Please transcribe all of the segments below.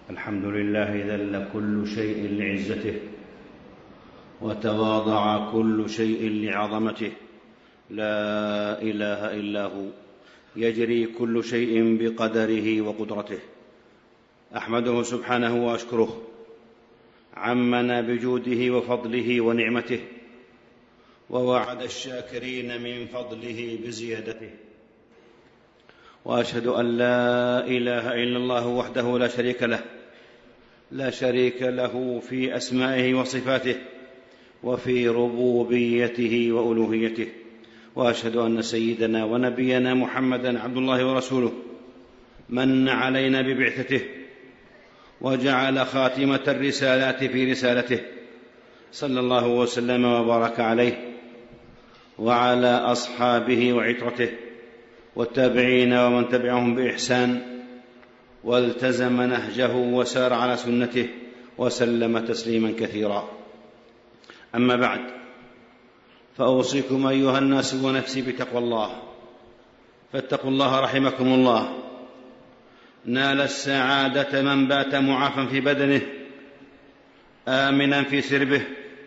الحمد لله ذل كل شيء لعزته، وتواضع كل شيء لعظمته، لا إله إلا هو، يجري كل شيء بقدره وقدرته. أحمده سبحانه وأشكره، عمنا بجوده وفضله ونعمته، ووعد الشاكرين من فضله بزيادته. وأشهد أن لا إله إلا الله وحده لا شريك له في أسمائه وصفاته، وفي ربوبيته وألوهيته. وأشهد أن سيدنا ونبينا محمدًا عبد الله ورسوله، من علينا ببعثته، وجعل خاتمة الرسالات في رسالته، صلى الله وسلم وبارك عليه وعلى أصحابه وعترته والتابعين ومن تبعهم بإحسان والتزم نهجه وسار على سنته وسلم تسليما كثيرا. أما بعد، فأوصيكم أيها الناس ونفسي بتقوى الله، فاتقوا الله رحمكم الله. نال السعادة من بات معافا في بدنه، آمنا في سربه،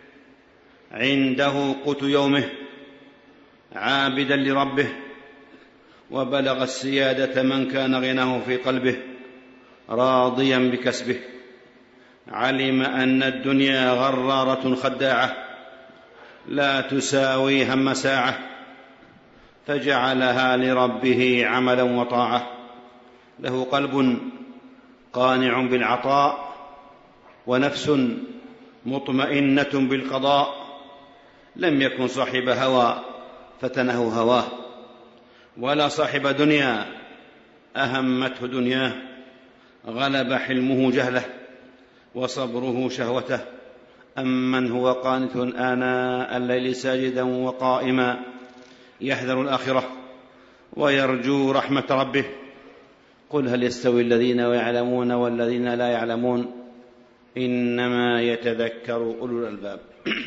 عنده قوت يومه، عابدا لربه. وبلغ السيادة من كان غناه في قلبه، راضيا بكسبه. علم أن الدنيا غرارة خداعة، لا تساوي هم ساعة، فجعلها لربه عملا وطاعة. له قلب قانع بالعطاء، ونفس مطمئنة بالقضاء. لم يكن صاحب هوى فتنه هواه، ولا صاحب دنيا أهمته دنياه. غلب حلمه جهله، وصبره شهوته. أمن هو قانت آناء الليل ساجدا وقائما، يحذر الآخرة ويرجو رحمة ربه. قل هل يستوي الذين يعلمون والذين لا يعلمون، إنما يتذكر أولو الألباب.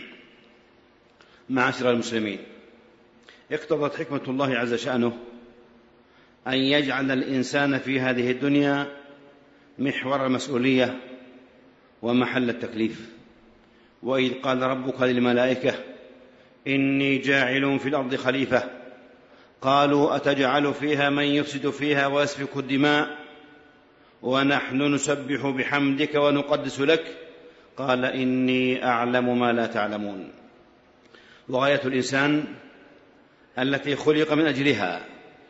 معاشر المسلمين، اقتضت حكمة الله عز شأنه أن يجعل الإنسان في هذه الدنيا محور المسؤولية ومحل التكليف. وإذ قال ربك للملائكة إني جاعل في الأرض خليفة، قالوا أتجعل فيها من يفسد فيها ويسفك الدماء ونحن نسبح بحمدك ونقدس لك، قال إني أعلم ما لا تعلمون. وغاية الإنسان التي خلق من أجلها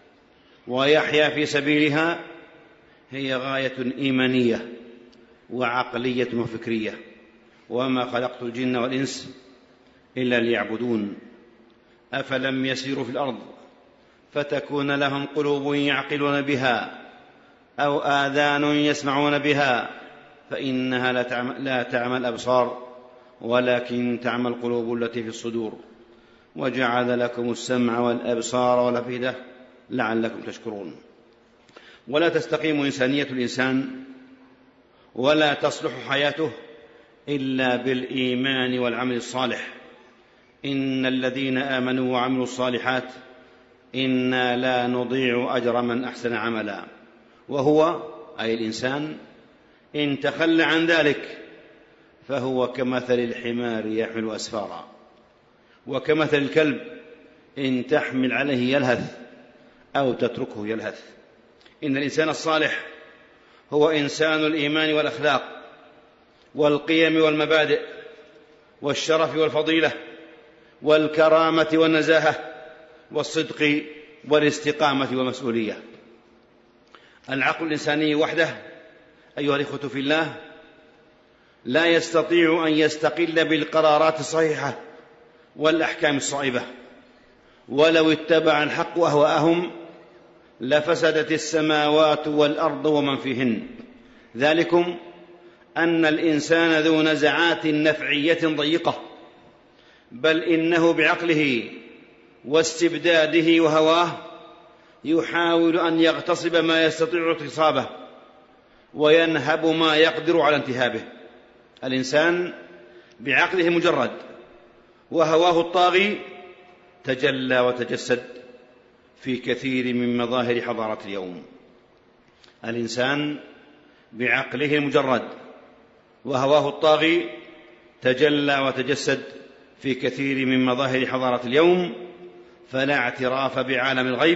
ويحيا في سبيلها هي غاية إيمانية وعقلية وفكرية. وما خلقت الجن والإنس إلا ليعبدون. أفلم يسيروا في الأرض فتكون لهم قلوب يعقلون بها أو آذان يسمعون بها، فإنها لا تعمى الأبصار ولكن تعمى القلوب التي في الصدور. وجعل لكم السمع والأبصار والأفئدة لعلكم تشكرون. ولا تستقيم إنسانية الإنسان ولا تصلح حياته إلا بالإيمان والعمل الصالح. إن الذين آمنوا وعملوا الصالحات إنا لا نضيع أجر من أحسن عملا. وهو أي الإنسان إن تخلى عن ذلك فهو كمثل الحمار يحمل أسفارا، وكمثل الكلب إن تحمل عليه يلهث أو تتركه يلهث. إن الإنسان الصالح هو إنسان الإيمان والأخلاق والقيم والمبادئ والشرف والفضيلة والكرامة والنزاهة والصدق والاستقامة والمسؤولية. العقل الإنساني وحده أيها الإخوة في الله لا يستطيع أن يستقل بالقرارات الصحيحة والأحكام الصائبة. ولو اتبع الحق أهواءهم لفسدت السماوات والأرض ومن فيهن. ذلكم أن الإنسان ذو نزعات نفعية ضيقة، بل إنه بعقله واستبداده وهواه يحاول أن يغتصب ما يستطيع اغتصابه وينهب ما يقدر على انتهابه. الإنسان بعقله مجرد وهواه الطاغي تجلى وتجسد في كثير من مظاهر حضارة اليوم. الإنسان بعقله المجرد، وهواه الطاغي تجلى وتجسد في كثير من مظاهر حضارة اليوم، فلا اعتراف بعالم الغيب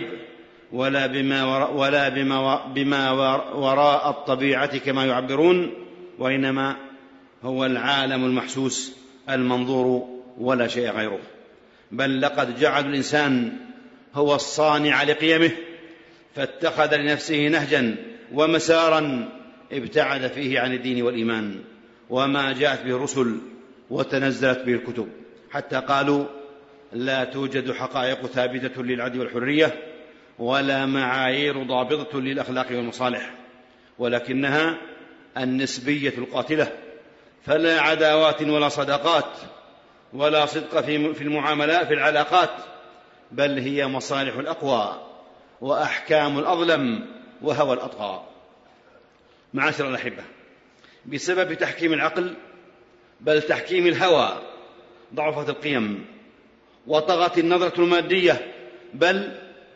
ولا بما وراء الطبيعة كما يعبرون، وإنما هو العالم المحسوس المنظور ولا شيء غيره. بل لقد جعل الإنسان هو الصانع لقيمه، فاتخذ لنفسه نهجا ومسارا ابتعد فيه عن الدين والإيمان وما جاءت به الرسل وتنزلت به الكتب، حتى قالوا: لا توجد حقائق ثابتة للعدل والحرية ولا معايير ضابطة للأخلاق والمصالح، ولكنها النسبية القاتلة، فلا عداوات ولا صداقات ولا صدق في المعاملات في العلاقات، بل هي مصالح الأقوى وأحكام الأظلم وهوى الأطغى. معاشر الأحبة، بسبب تحكيم العقل بل تحكيم الهوى ضعفت القيم وطغت النظرة المادية، بل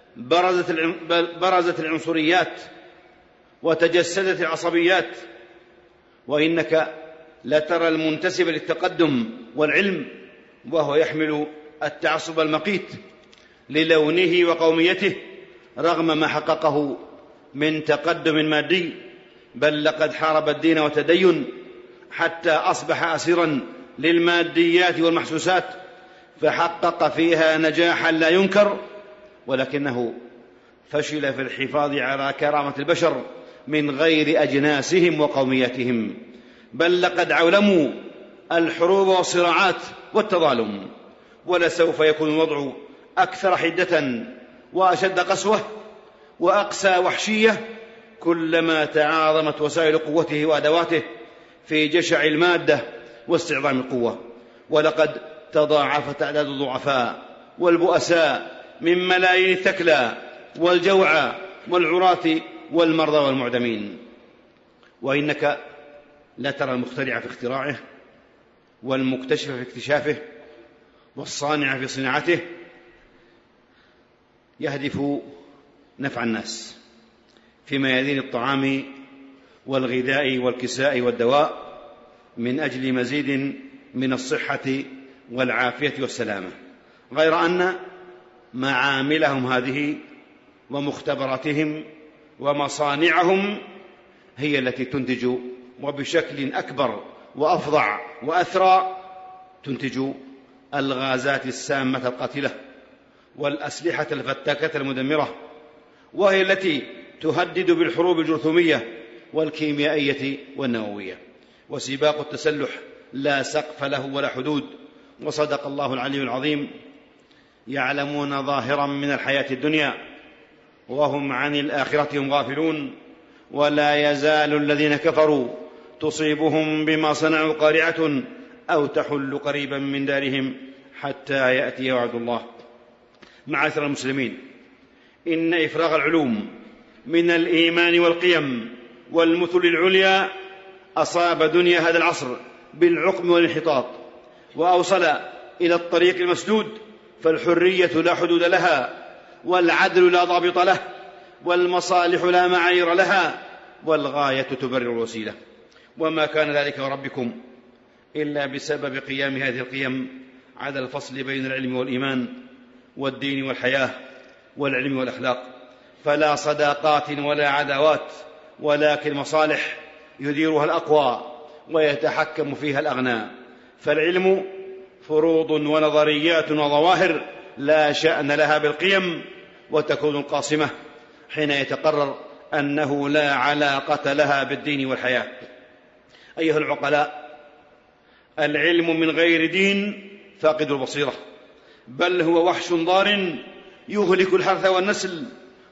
برزت العنصريات وتجسدت العصبيات. وإنك لترى المنتسب للتقدم والعلم وهو يحمل التعصب المقيت للونه وقوميته رغم ما حققه من تقدم مادي، بل لقد حارب الدين والتدين حتى أصبح أسيرا للماديات والمحسوسات، فحقق فيها نجاحا لا ينكر، ولكنه فشل في الحفاظ على كرامة البشر من غير أجناسهم وقومياتهم، بل لقد عولموا الحروب والصراعات والتظالم. ولسوف يكون الوضع أكثر حدة وأشد قسوة وأقسى وحشية كلما تعاظمت وسائل قوته وأدواته في جشع المادة واستعظام القوة. ولقد تضاعفت أعداد الضعفاء والبؤساء من ملايين الثكلى والجوعى والعراة والمرضى والمعدمين. وإنك لترى المخترع في اختراعه والمكتشف في اكتشافه والصانع في صناعته يهدف نفع الناس في ميادين الطعام والغذاء والكساء والدواء من أجل مزيد من الصحة والعافية والسلامة، غير أن معاملهم هذه ومختبراتهم ومصانعهم هي التي تنتج وبشكل أكبر وأفظع وأثرى تنتج الغازات السامة القاتلة والأسلحة الفتاكة المدمرة، وهي التي تهدد بالحروب الجرثومية والكيميائية والنووية. وسباق التسلح لا سقف له ولا حدود. وصدق الله العلي العظيم: يعلمون ظاهرا من الحياة الدنيا وهم عن الآخرة هم غافلون، ولا يزال الذين كفروا تصيبهم بما صنعوا قارعة أو تحل قريبا من دارهم حتى يأتي وعد الله. معاشر المسلمين، إن إفراغ العلوم من الإيمان والقيم والمثل العليا أصاب دنيا هذا العصر بالعقم والانحطاط، وأوصل إلى الطريق المسدود، فالحرية لا حدود لها، والعدل لا ضابط له، والمصالح لا معايير لها، والغاية تبرر الوسيلة. وما كان ذلك ربكم إلا بسبب قيام هذه القيم على الفصل بين العلم والإيمان والدين والحياة والعلم والأخلاق، فلا صداقات ولا عداوات، ولكن مصالح يديرها الأقوى ويتحكم فيها الأغنى. فالعلم فروض ونظريات وظواهر لا شأن لها بالقيم، وتكون القاصمة حين يتقرر أنه لا علاقة لها بالدين والحياة. أيها العقلاء، العلم من غير دين فاقد البصيرة، بل هو وحش ضار يهلك الحرث والنسل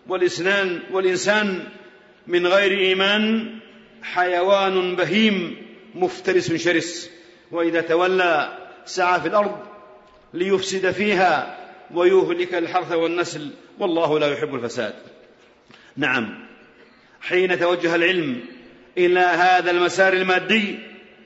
والإنسان من غير إيمان حيوان بهيم مفترس شرس، وإذا تولى سعى في الأرض ليفسد فيها ويهلك الحرث والنسل، والله لا يحب الفساد. نعم، حين توجه العلم إلى هذا المسار المادي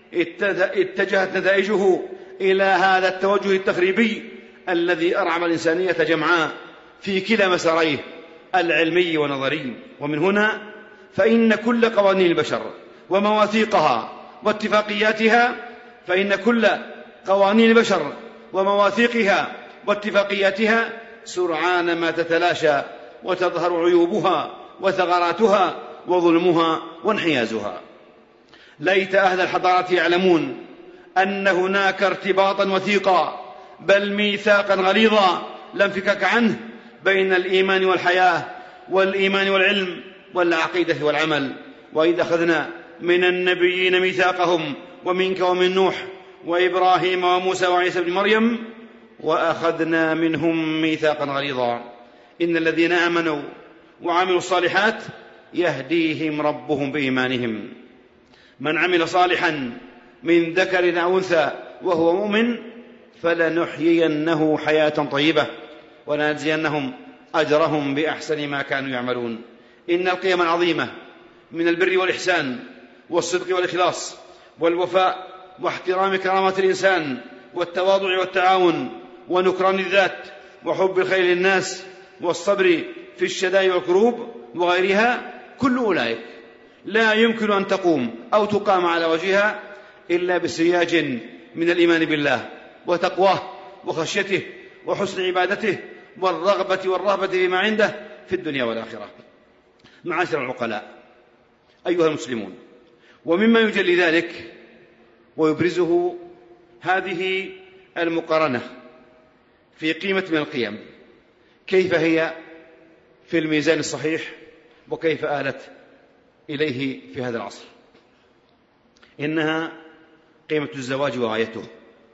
اتجهت نتائجه إلى هذا التوجه التخريبي الذي أرعب الإنسانية جمعاء في كلا مساريه العلمي ونظري. ومن هنا فإن كل قوانين البشر ومواثيقها واتفاقياتها، فإن كل قوانين البشر ومواثيقها واتفاقياتها سرعان ما تتلاشى وتظهر عيوبها وثغراتها وظلمها وانحيازها. ليت أهل الحضارة يعلمون أن هناك ارتباطا وثيقا بل ميثاقا غليظا لا انفكاك عنه بين الإيمان والحياة والإيمان والعلم والعقيدة والعمل. وإذ أخذنا من النبيين ميثاقهم ومنك ومن نوح وإبراهيم وموسى وعيسى بن مريم وأخذنا منهم ميثاقا غليظا. إن الذين آمنوا وعملوا الصالحات يهديهم ربهم بإيمانهم. من عمل صالحا من ذكر أو أنثى وهو مؤمن فلنحيينه حياة طيبة ولنجزينهم أجرهم بأحسن ما كانوا يعملون. إن القيم العظيمة من البر والإحسان والصدق والإخلاص والوفاء واحترام كرامة الإنسان والتواضع والتعاون ونكران الذات وحب الخير للناس والصبر في الشدائد والكروب وغيرها، كل أولئك لا يمكن أن تقوم أو تقام على وجهها إلا بسياج من الإيمان بالله وتقواه وخشيته وحسن عبادته والرغبة والرهبة بما عنده في الدنيا والآخرة. معاشر العقلاء أيها المسلمون، ومما يجلي ذلك ويبرزه هذه المقارنة في قيمة من القيم، كيف هي في الميزان الصحيح وكيف آلت إليه في هذا العصر. إنها قيمة الزواج وغايته.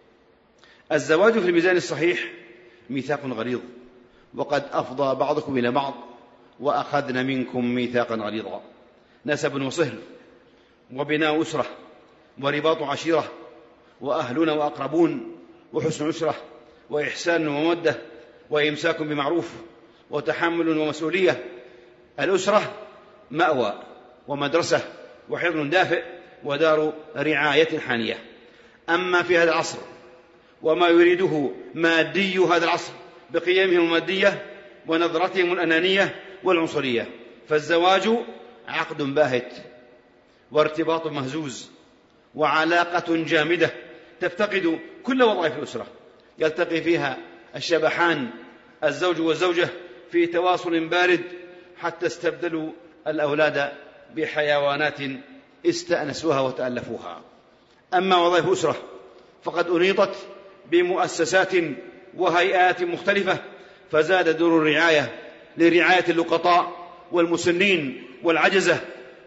الزواج في الميزان الصحيح ميثاق غليظ، وقد أفضى بعضكم إلى بعض وأخذنا منكم ميثاقا غليظا. نسب وصهر وبناء أسرة ورباط عشيرة وأهلنا وأقربون وحسن عشرة وإحسان ومودة وإمساك بمعروف وتحمل ومسؤولية. الأسرة مأوى ومدرسة وحضن دافئ ودار رعاية حانية. أما في هذا العصر وما يريده مادي هذا العصر بقيمهم المادية ونظرتهم الأنانية والعنصرية، فالزواج عقد باهت وارتباط مهزوز وعلاقة جامدة تفتقد كل وظائف الأسرة، يلتقي فيها الشبحان الزوج والزوجة في تواصل بارد حتى استبدلوا الأولاد بحيوانات استأنسوها وتألفوها. أما وظائف الأسرة فقد أنيطت بمؤسسات وهيئات مختلفة، فزاد دور الرعاية لرعاية اللقطاء والمسنين والعجزة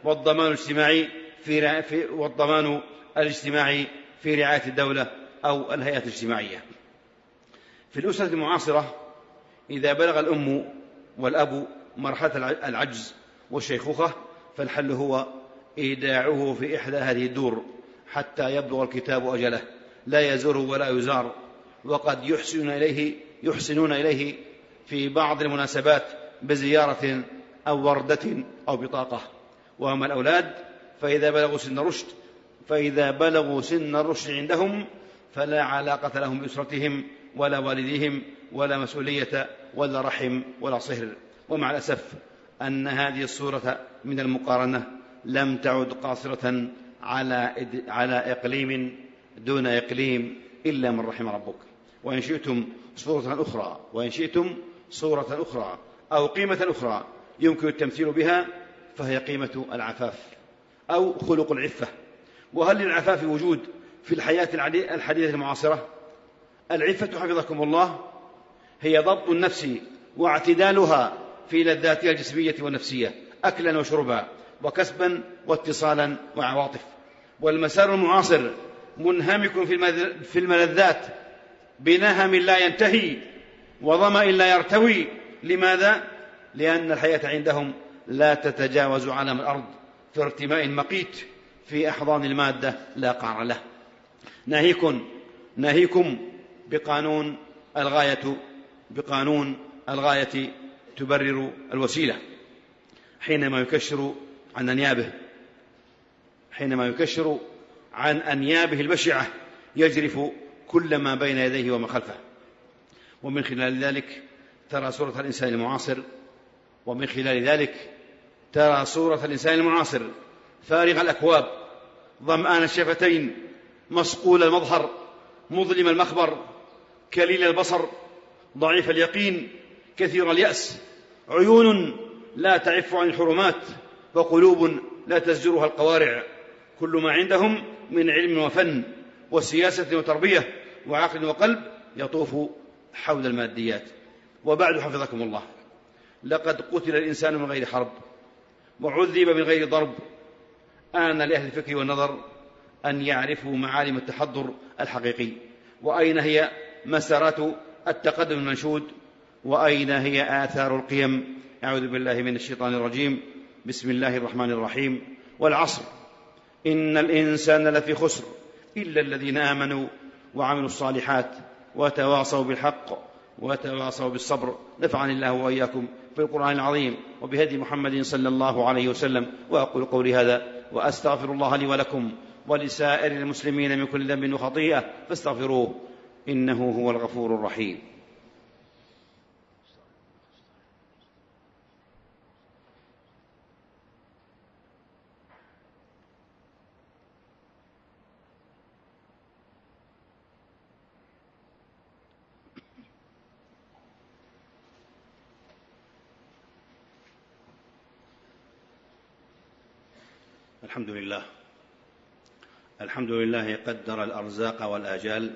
والضمان الاجتماعي في رعاية الدولة أو الهيئات الاجتماعية. في الأسرة المعاصرة إذا بلغ الأم والأب مرحلة العجز والشيخوخة فالحل هو إيداعه في إحدى هذه الدور حتى يبلغ الكتاب أجله، لا يزور ولا يزار، وقد يحسنون إليه في بعض المناسبات بزيارة أو وردة أو بطاقة. وأما الأولاد فإذا بلغوا سن الرشد عندهم فلا علاقة لهم بأسرتهم ولا والديهم ولا مسؤولية ولا رحم ولا صهر. ومع الأسف أن هذه الصورة من المقارنة لم تعد قاصرة على إقليم دون إقليم إلا من رحم ربك. وإن شئتم صورة أخرى أو قيمة أخرى يمكن التمثيل بها فهي قيمة العفاف أو خلق العفة. وهل للعفاف وجود في الحياة الحديثة المعاصرة؟ العفة حفظكم الله هي ضبط النفس واعتدالها في لذاتها الجسمية والنفسية أكلا وشربا وكسبا واتصالا وعواطف. والمسار المعاصر منهمك في الملذات بنهم لا ينتهي وظمأ لا يرتوي. لماذا؟ لأن الحياة عندهم لا تتجاوز عالم الأرض في ارتماء مقيت في أحضان المادة لا قعر له. ناهيكم بقانون الغاية تبرر الوسيلة حينما يكشر عن أنيابه البشعة يجرف كل ما بين يديه وما خلفه. ومن خلال ذلك ترى صورة الإنسان المعاصر فارغ الأكواب، ظمآن الشفتين، مصقول المظهر، مظلم المخبر، كليل البصر، ضعيف اليقين، كثير اليأس، عيون لا تعف عن الحرمات، وقلوب لا تزجرها القوارع، كل ما عندهم من علم وفن وسياسة وتربية وعقل وقلب يطوف حول الماديات. وبعد حفظكم الله، لقد قتل الإنسان من غير حرب وعذب من غير ضرب. آن لأهل الفكر والنظر أن يعرفوا معالم التحضر الحقيقي، وأين هي مسارات التقدم المنشود، وأين هي آثار القيم. أعوذ بالله من الشيطان الرجيم. بسم الله الرحمن الرحيم. والعصر إن الإنسان لفي خسر إلا الذين آمنوا وعملوا الصالحات وتواصوا بالحق وتواصوا بالصبر. نفعني الله وإياكم بالقرآن العظيم وبهدي محمد صلى الله عليه وسلم. وأقول قولي هذا وأستغفر الله لي ولكم ولسائر المسلمين من كل ذنب وخطيئة فاستغفروه إنه هو الغفور الرحيم. الحمد لله قدر الأرزاق والآجال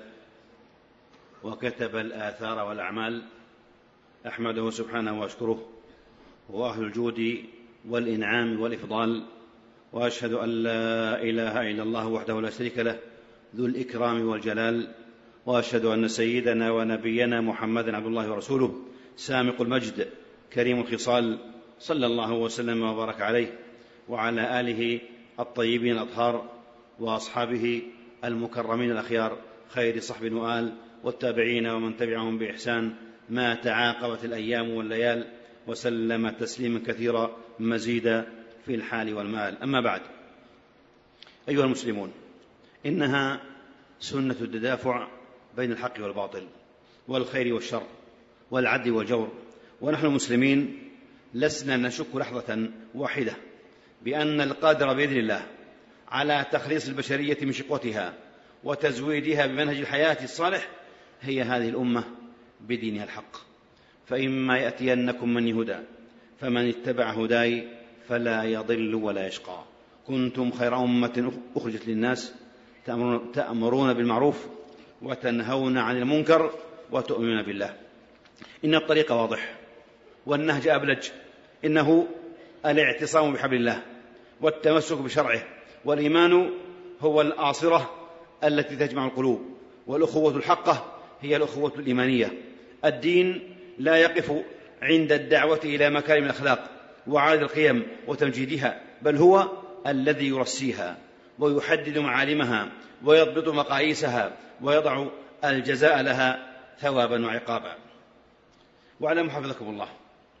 وكتب الآثار والأعمال. أحمده سبحانه وأشكره، هو أهل الجود والإنعام والإفضال. وأشهد أن لا إله إلا الله وحده لا شريك له ذو الإكرام والجلال. وأشهد أن سيدنا ونبينا محمدا عبد الله ورسوله سامق المجد كريم الخصال، صلى الله وسلم وبارك عليه وعلى آله الطيبين الأطهار وأصحابه المكرمين الأخيار، خير صحب وآل والتابعين ومن تبعهم بإحسان ما تعاقبت الأيام والليال، وسلم تسليما كثيرا مزيدا في الحال والمال. أما بعد، أيها المسلمون، إنها سنة التدافع بين الحق والباطل والخير والشر والعدل والجور، ونحن المسلمين لسنا نشك لحظة واحدة بأن القادر بإذن الله على تخليص البشرية من شقوتها وتزويدها بمنهج الحياة الصالح هي هذه الأمة بدينها الحق. فإما يأتينكم مني هدى فمن اتبع هداي فلا يضل ولا يشقى. كنتم خير أمة أخرجت للناس تأمرون بالمعروف وتنهون عن المنكر وتؤمنون بالله. إن الطريق واضح والنهج أبلج، إنه الاعتصام بحبل الله والتمسك بشرعه، والإيمان هو الآصرة التي تجمع القلوب، والأخوة الحقة هي الأخوة الإيمانية. الدين لا يقف عند الدعوة إلى مكارم الأخلاق وعاد القيم وتمجيدها، بل هو الذي يرسيها ويحدد معالمها ويضبط مقاييسها ويضع الجزاء لها ثوابا وعقابا. واعلموا حفظكم الله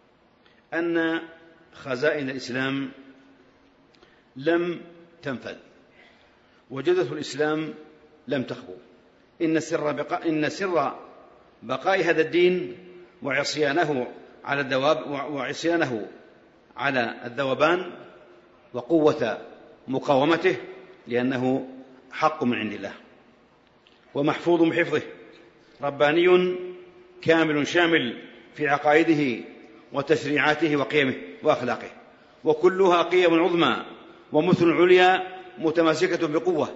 أن خزائن الإسلام لم تنفذ وجدة الإسلام لم تخبو. إن سر بقاء هذا الدين وعصيانه على الذوبان وقوة مقاومته لأنه حق من عند الله ومحفوظ بحفظه، رباني كامل شامل في عقائده وتشريعاته وقيمه وأخلاقه، وكلها قيم عظمى ومثل عليا متماسكة بقوة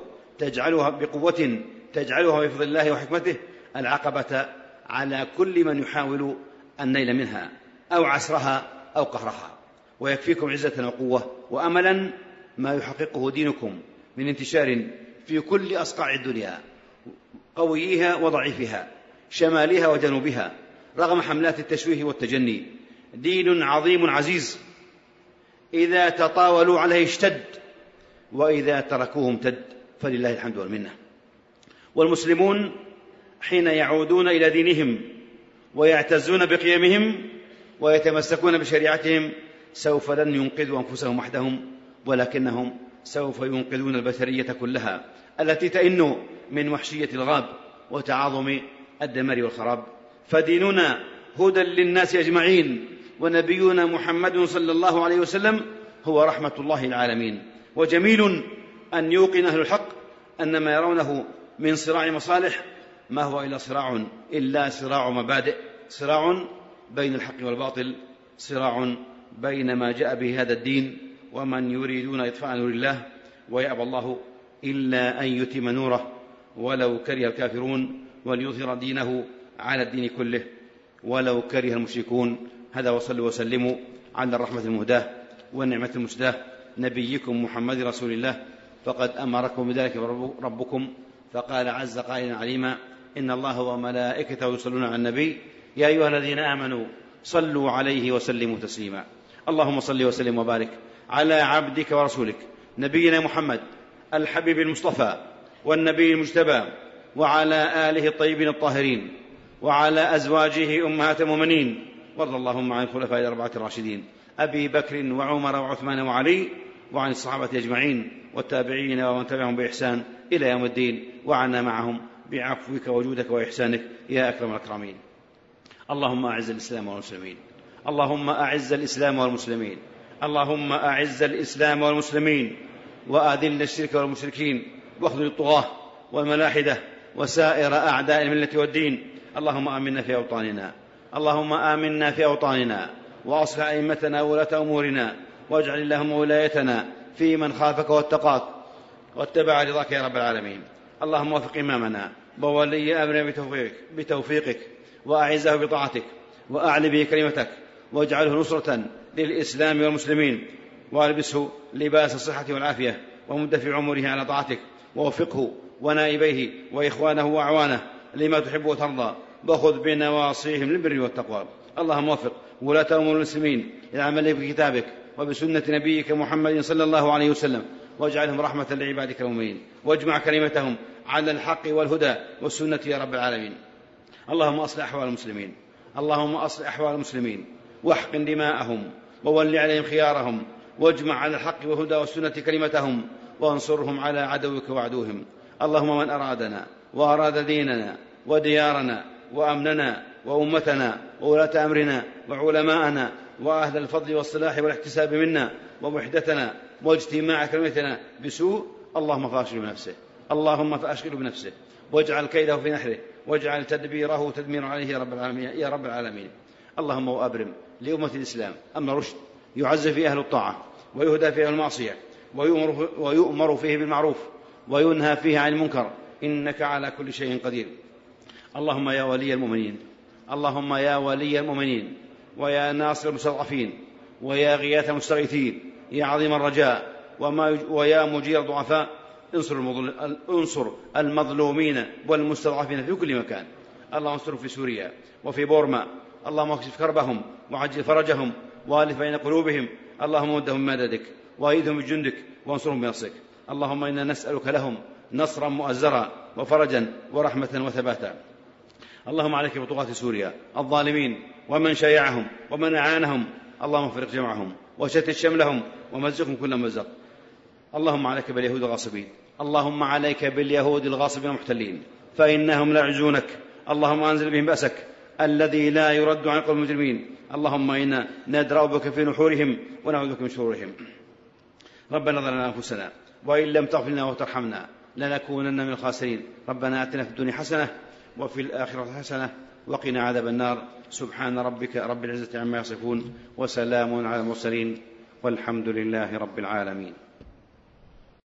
تجعلها بفضل الله وحكمته العقبة على كل من يحاول النيل منها أو عسرها أو قهرها. ويكفيكم عزة وقوة وأملا ما يحققه دينكم من انتشار في كل أصقاع الدنيا، قويها وضعيفها، شمالها وجنوبها، رغم حملات التشويه والتجني. دين عظيم عزيز، إذا تطاولوا عليه اشتد، وإذا تركوه امتد، فلله الحمد والمنة. والمسلمون حين يعودون إلى دينهم ويعتزون بقيمهم ويتمسكون بشريعتهم سوف لن ينقذوا أنفسهم وحدهم، ولكنهم سوف ينقذون البشرية كلها التي تئن من وحشية الغاب وتعاظم الدمار والخراب. فديننا هدى للناس أجمعين، ونبينا محمد صلى الله عليه وسلم هو رحمة الله العالمين. وجميل أن يوقن أهل الحق أن ما يرونه من صراع مصالح ما هو إلا صراع مبادئ، صراع بين الحق والباطل، صراع بين ما جاء به هذا الدين ومن يريدون إطفاء نور الله، ويأبى الله إلا أن يتم نوره ولو كره الكافرون، وليظهر دينه على الدين كله ولو كره المشركون. هذا وصلوا وسلموا على الرحمة المهداة والنعمة المسداة نبيكم محمد رسول الله، فقد أمركم بذلك ربكم، فقال عز قائلا عليما: إن الله وملائكته يصلون على النبي يا أيها الذين آمنوا صلوا عليه وسلموا تسليما. اللهم صل وسلم وبارك على عبدك ورسولك نبينا محمد الحبيب المصطفى والنبي المجتبى، وعلى آله الطيبين الطاهرين، وعلى أزواجه أمهات المؤمنين، وارض اللهم عن الخلفاء الأربعة الراشدين أبي بكر وعمر وعثمان وعلي، وعن الصحابة أجمعين والتابعين ومن تبعهم بإحسان إلى يوم الدين، وعنا معهم بعفوك وجودك وإحسانك يا أكرم الأكرمين. اللهم أعز الإسلام والمسلمين، اللهم أعز الإسلام والمسلمين، اللهم أعز الإسلام والمسلمين، وأذل الشرك والمشركين، واخذل الطغاة والملاحدة وسائر أعداء الملة والدين. اللهم آمنا في أوطاننا، اللهم آمنا في أوطاننا، وأصلح أئمتنا وولاة أمورنا، واجعل اللهم ولايتنا في من خافك واتقاك واتبع رضاك يا رب العالمين. اللهم وفق إمامنا وولي أمرنا بتوفيقك، وأعزه بطاعتك، وأعل به كلمتك، واجعله نصرة للإسلام والمسلمين، والبسه لباس الصحة والعافية، ومد في عمره على طاعتك، ووفقه ونائبيه وإخوانه وأعوانه لما تحب وترضى، وخذ بنواصيهم للبر والتقوى. اللهم وفق ولاة أمور المسلمين للعمل بكتابك وبسنة نبيك محمد صلى الله عليه وسلم، واجعلهم رحمة لعبادك المؤمنين، واجمع كلمتهم على الحق والهدى والسنة يا رب العالمين. اللهم أصلح أحوال المسلمين، اللهم أصلح أحوال المسلمين، واحقن دماءهم، وول عليهم خيارهم، واجمع على الحق والهدى والسنة كلمتهم، وانصرهم على عدوك وعدوهم. اللهم من أرادنا وأراد ديننا وديارنا وأمننا وأمتنا وولاة أمرنا وعلماءنا وأهل الفضل والصلاح والاحتساب منا ووحدتنا واجتماع كلمتنا بسوء، اللهم فاشغله بنفسه، اللهم فاشغله بنفسه، واجعل كيده في نحره، واجعل تدبيره تدمير عليه يا رب العالمين. اللهم وأبرم لأمة الإسلام أمن رشد يعز فيه أهل الطاعة، ويهدى فيه المعصية، ويؤمر فيه بالمعروف، وينهى فيه عن المنكر، إنك على كل شيء قدير. اللهم يا ولي المؤمنين، اللهم يا ولي المؤمنين، ويا ناصر المستضعفين، ويا غياث المستغيثين، يا عظيم الرجاء ويا مجير الضعفاء، انصر المظلومين والمستضعفين في كل مكان. اللهم انصرهم في سوريا وفي بورما، اللهم اكشف كربهم وعجل فرجهم والف بين قلوبهم، اللهم مدهم بمددك وايدهم بجندك وانصرهم بنصرك. اللهم انا نسألك لهم نصرا مؤزرا وفرجا ورحمة وثباتا. اللهم عليك بطغاة سوريا الظالمين ومن شايعهم ومن أعانهم، اللهم فرق جمعهم وشتت شملهم ومزقهم كل مزق. اللهم عليك باليهود الغاصبين، اللهم عليك باليهود الغاصبين المحتلين، فإنهم لا يعجزونك. اللهم أنزل بهم بأسك الذي لا يرد عن قوم المجرمين. اللهم إنا ندرأ بك في نحورهم ونعوذ بك من شرورهم. ربنا ظلمنا أنفسنا وإن لم تغفر لنا وترحمنا لنكونن من الخاسرين. ربنا آتنا في الدنيا حسنة وفي الآخرة حسنة وقنا عذاب النار. سبحان ربك رب العزة عما يصفون، وسلام على المرسلين، والحمد لله رب العالمين.